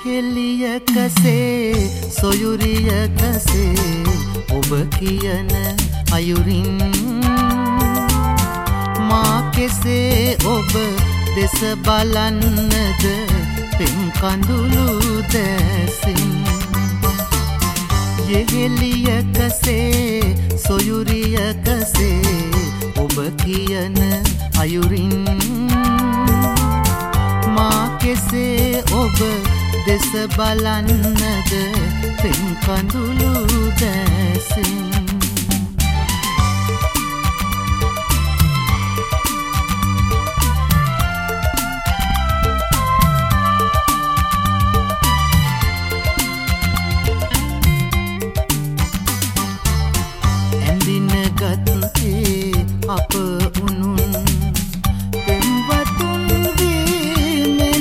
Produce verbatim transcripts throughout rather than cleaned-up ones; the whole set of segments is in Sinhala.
යෙහෙලියකසේ සොයුරියකසේ ඔබ කියන අයුරින් මා කෙසේ ඔබ දෙස බලන්නද පෙම් කඳුළු දැසින් යෙහෙලියකසේ සොයුරියකසේ ඔබ කියන අයුරින් මා කෙසේ ඔබ දෙස බලන්නද පෙම් කඳුළු දැසින් අප උනුන් පෙම්වතුන් වීමෙන්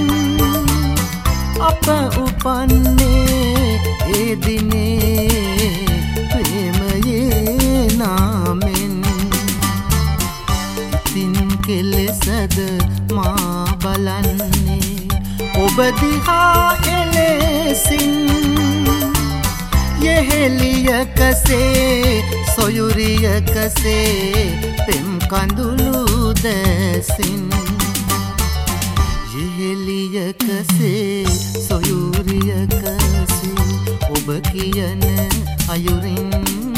අප උපන්නේ ඒ දිනේ ප්‍රේමයේ නාමෙන් ඉතින් කෙලෙසද මා බලන්නේ ඔබ දිහා එලෙසින් යෙහෙලියකසේ සොයුරියකසේ පෙම් කඳුළු දැසින් යෙහෙලියකසේ සොයුරියකසේ ඔබ කියන අයුරින්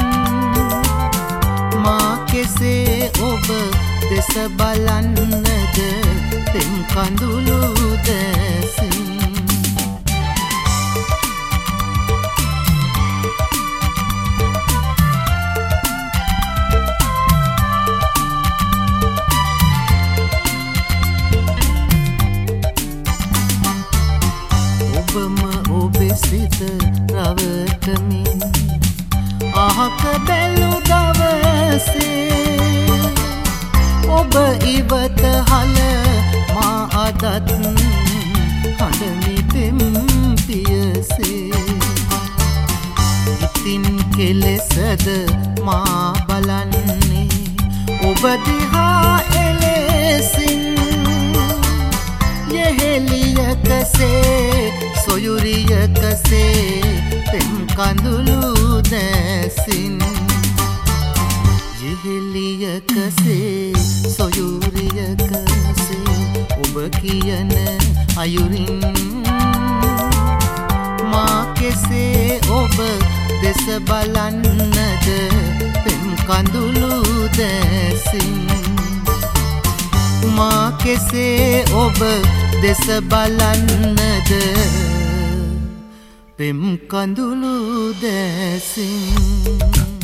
මා කෙසේ ඔබ දෙස බලන්නද පෙම් කඳුළු දැසින් සිත රවටමින් අහක බැලු දවසේ ඔබ ඉවත හල මා අදත් හඬමි පෙම් පියසේ ඉතින් කෙලෙසද මා බලන්නේ ඔබ දිහා එලෙසින් යෙහෙලියකසේ සොයුරියකසේ පෙම් කඳුළු දැසින් යෙහෙලියකසේ සොයුරියකසේ ඔබ කියන අයුරින් මා කෙසේ ඔබ දෙස බලන්නද පෙම් කඳුළු දැසින් මා කෙසේ ඔබ දෙස බලන්නද පෙම් කඳුළු දැසින්